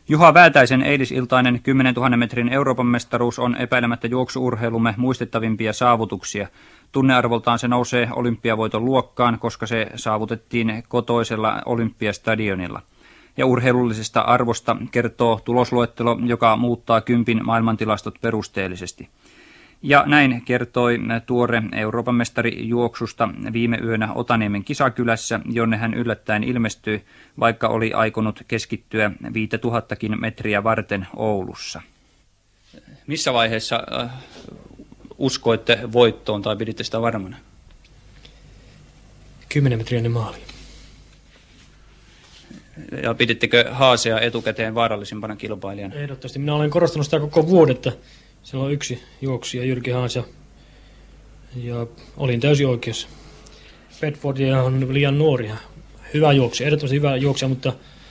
Juha Väätäisen eilisiltainen 10 000 metrin Euroopan mestaruus on epäilemättä juoksuurheilumme muistettavimpia saavutuksia. Tunnearvoltaan se nousee olympiavoiton luokkaan, koska se saavutettiin kotoisella Olympiastadionilla. Ja urheilullisesta arvosta kertoo tulosluettelo, joka muuttaa 10 maailmantilastot perusteellisesti. Ja näin kertoi tuore Euroopan mestari juoksusta viime yönä Otaniemen kisakylässä, jonne hän yllättäen ilmestyi, vaikka oli aikonut keskittyä 5000 metriä varten Oulussa. Missä vaiheessa uskoitte voittoon tai piditte sitä varmana? 10 metriä ennen maaliin. Ja pidittekö Haasea etukäteen vaarallisimpana kilpailijana? Ehdottomasti. Minä olen korostanut sitä koko vuodetta. Siellä on yksi juoksija, Jyrki Haas, ja olin täysin oikeassa. Bedford on liian nuori. Hyvä juoksija, ehdottomasti hyvä juoksija, mutta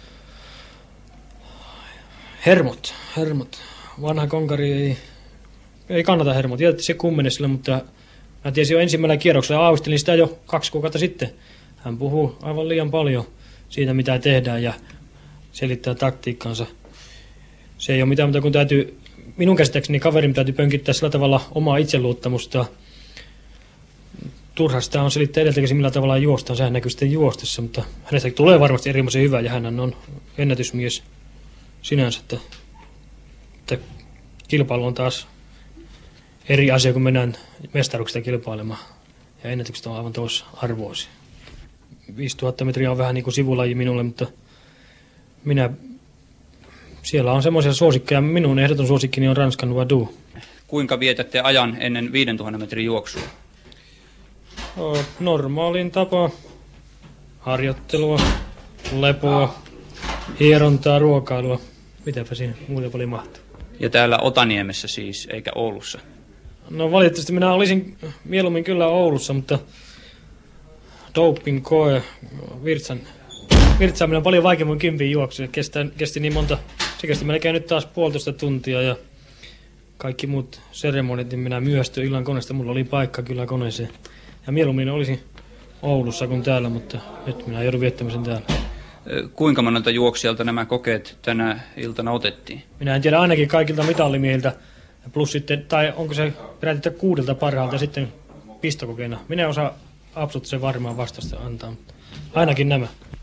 hermot. Vanha konkari ei kannata hermot. Tiedätte se kummene sille, mutta mä tiesin jo ensimmäisellä kierroksella, aavistelin sitä jo 2 kuukautta sitten. Hän puhuu aivan liian paljon siitä, mitä tehdään ja selittää taktiikkansa. Se ei ole mitään, mutta kun täytyy, minun käsittääkseni kaverin täytyy pönkittää sillä tavalla omaa itseluottamusta. Turha sitä on selittää edeltäkäsin, millä tavalla juostaan. Sehän näkyy sitten juostessa, mutta hänestä tulee varmasti erinomaisen hyvä ja hän on ennätysmies sinänsä. Että kilpailu on taas eri asia, kun mennään mestaruksista kilpailemaan. Ja ennätykset on aivan tuossa arvoisia. 5000 metriä on vähän niin kuin sivulaji minulle, mutta siellä on semmoisia suosikkeja. Minun ehdoton suosikkini on Ranskan Vadou. Kuinka vietätte ajan ennen 5000 metrin juoksua? Normaalin tapa. Harjoittelua, lepoa, hierontaa, ruokailua. Mitäpä siinä muuta paljon mahtuu. Ja täällä Otaniemessä siis, eikä Oulussa? No valitettavasti minä olisin mieluummin kyllä Oulussa, mutta doping-koe, virtsaaminen on paljon vaikeammin 10 juoksu. Kesti niin monta, se kesti melkein nyt taas 1,5 tuntia ja kaikki muut seremonit, niin minä myöstyin illan koneesta. Mulla oli paikka kyllä koneeseen. Ja mieluummin olisin Oulussa kuin täällä, mutta nyt minä joudun viettämään sen täällä. Kuinka monelta juoksijalta nämä kokeet tänä iltana otettiin? Minä en tiedä, ainakin kaikilta mitallimiehiltä. Plus sitten, tai onko se peräti 6 parhaalta sitten pistokokeena. Minä en osaa absoluuttisen varmaan vastausta antaa, mutta ainakin nämä.